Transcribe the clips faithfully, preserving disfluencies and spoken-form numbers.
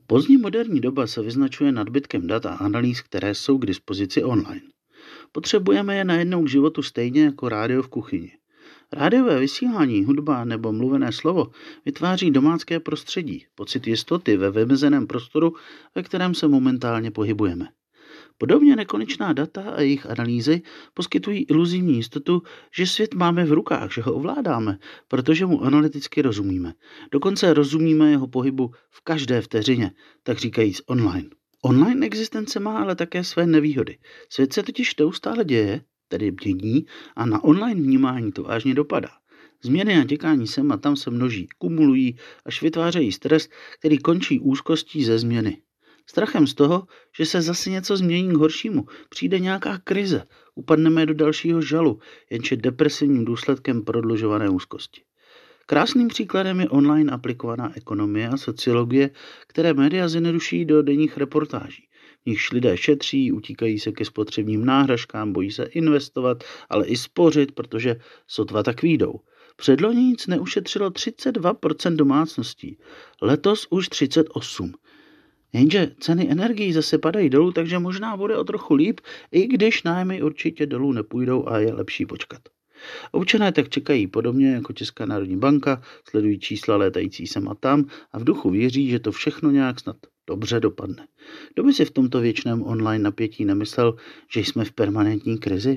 Pozdní moderní doba se vyznačuje nadbytkem dat a analýz, které jsou k dispozici online. Potřebujeme je najednou k životu stejně jako rádio v kuchyni. Rádiové vysílání, hudba nebo mluvené slovo vytváří domácké prostředí, pocit jistoty ve vymezeném prostoru, ve kterém se momentálně pohybujeme. Podobně nekonečná data a jejich analýzy poskytují iluzivní jistotu, že svět máme v rukách, že ho ovládáme, protože mu analyticky rozumíme. Dokonce rozumíme jeho pohybu v každé vteřině, tak říkajíc online. Online existence má ale také své nevýhody. Svět se totiž neustále děje, tedy mění, a na online vnímání to vážně dopadá. Změny a těkání sem a tam se množí, kumulují, až vytvářejí stres, který končí úzkostí ze změny. Strachem z toho, že se zase něco změní k horšímu, přijde nějaká krize, upadneme do dalšího žalu, jenže depresivním důsledkem prodlužované úzkosti. Krásným příkladem je online aplikovaná ekonomie a sociologie, které média zjednoduší do denních reportáží. V nichž lidé šetří, utíkají se ke spotřebním náhražkám, bojí se investovat, ale i spořit, protože sotva tak výjdou. Předloni nic neušetřilo třicet dva procent domácností, letos už třicet osm procent. Jenže ceny energií zase padají dolů, takže možná bude o trochu líp, i když nájmy určitě dolů nepůjdou a je lepší počkat. Občané tak čekají podobně jako Česká národní banka, sledují čísla létající sem a tam a v duchu věří, že to všechno nějak snad dobře dopadne. Kdo by si v tomto věčném online napětí nemyslel, že jsme v permanentní krizi?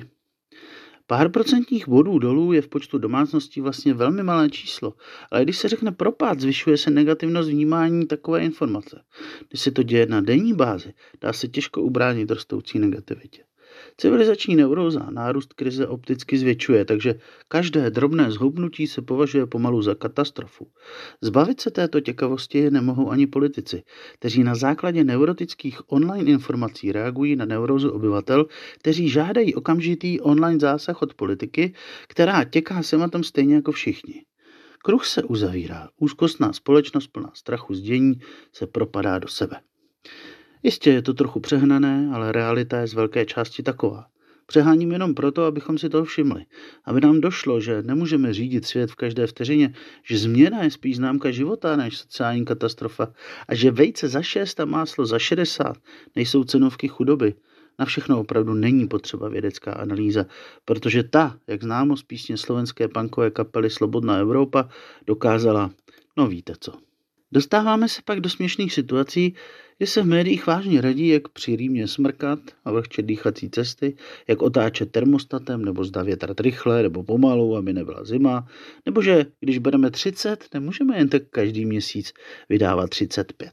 Pár procentních bodů dolů je v počtu domácností vlastně velmi malé číslo, ale když se řekne propad, zvyšuje se negativnost vnímání takové informace. Když se to děje na denní bázi, dá se těžko ubránit rostoucí negativitě. Civilizační neuróza nárůst krize opticky zvětšuje, takže každé drobné zhubnutí se považuje pomalu za katastrofu. Zbavit se této těkavosti nemohou ani politici, kteří na základě neurotických online informací reagují na neurózu obyvatel, kteří žádají okamžitý online zásah od politiky, která těká sem a tam stejně jako všichni. Kruh se uzavírá, úzkostná společnost plná strachu z dění se propadá do sebe. Jistě je to trochu přehnané, ale realita je z velké části taková. Přeháním jenom proto, abychom si toho všimli. Aby nám došlo, že nemůžeme řídit svět v každé vteřině, že změna je spíš známka života než sociální katastrofa a že vejce za šest a máslo za šedesát nejsou cenovky chudoby. Na všechno opravdu není potřeba vědecká analýza, protože ta, jak známo z písně slovenské punkové kapely Slobodná Evropa, dokázala, no víte co. Dostáváme se pak do směšných situací, kdy se v médiích vážně radí, jak při Rýmě smrkat a vlhčet dýchací cesty, jak otáčet termostatem, nebo zda větrat rychle nebo pomalu, aby nebyla zima, nebo že když bereme třicet, nemůžeme jen tak každý měsíc vydávat třicet pět.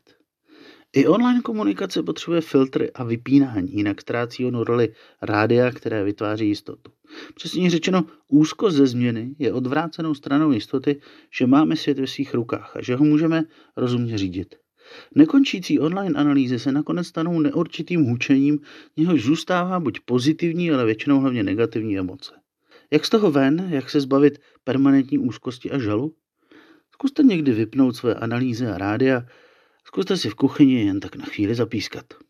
I online komunikace potřebuje filtry a vypínání, jinak ztrácí onu roli rádia, které vytváří jistotu. Přesně řečeno, úzkost ze změny je odvrácenou stranou jistoty, že máme svět ve svých rukách a že ho můžeme rozumně řídit. Nekončící online analýzy se nakonec stanou neurčitým hučením, něhož zůstává buď pozitivní, ale většinou hlavně negativní emoce. Jak z toho ven, jak se zbavit permanentní úzkosti a žalu? Zkuste někdy vypnout své analýzy a rádia, zkuste si v kuchyni jen tak na chvíli zapískat.